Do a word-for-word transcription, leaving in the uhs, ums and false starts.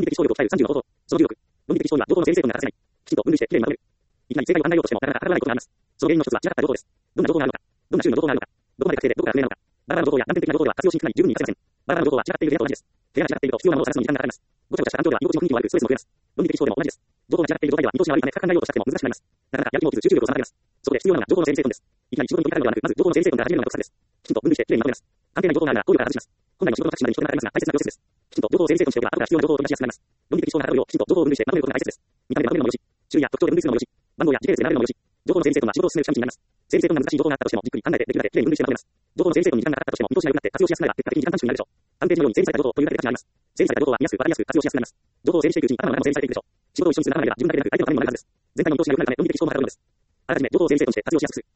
的思考力を鍛えるさんじゅうの方法。そのじゅうろく。論理的思考には情報の整理整頓が欠かせない。きちんと分類してきれいにまとめる。いきなり正解を考えようとしてもなかなか当たらないことがあります。その原因の一つは違った情報です。どんな情報があるのか。どんな種類の情報があるのか。どこまで確定でどこから不明なのか。バラバラの情報や断片的な情報では活用しにくくなり十分に活かせません。バラバラの情報は違っている部屋と同じです。部屋が違っていると必要なものを探すのに時間がかかります。ごちゃごちゃした環境では居心地の雰囲気も悪くストレスも増えます。論理的思考でも同じです。情報が違っている状態では見通しが悪いため深く考えようとしたっても難しくなります。なかなかやる気も起きず集中力を妨げます。そこで必要なのが情報の整理整頓です。いきなり仕事に取り掛かるのではなく、まず情報の整理整頓から始めるのが得策です。きちんと分類してきれいにまとめます。関係ない情報があるなら考慮から外します。本来の仕事のタクシーまでに人がかかりますが大切なプロセスです。きちんと情報を整理整頓しておけば後から必要な情報を取り出しやすくなります。論理的思考がはかどるようきちんと情報を分類してまとめることが大切です。見た目でまとめるのもよし、種類や特徴で分類するのもよし、番号や時系列で並べるのもよし、情報の整理整頓は仕事を進める近道になります。整理整頓が難しい情報があったとしてもじっくり考えてできるだけきれいに分類してまとめます。情報の整理整頓に時間がかかったとしても見通しが良くなって活用しやすくなれば結果的に時間短縮になるでしょう。探偵のように整理された情報というだけで価値があります。整理された情報は見やすく分かりやすく活用しやすくなります。情報を整理していくうちに頭の中も整理されていくでしょう。仕事を一緒にする仲間では自分だけでなく相手のためにもなるはずです。全体の見通しが良くなるため論理的思考がはかどるのです。あらかじめ情報を整理整頓して活用しやすくする。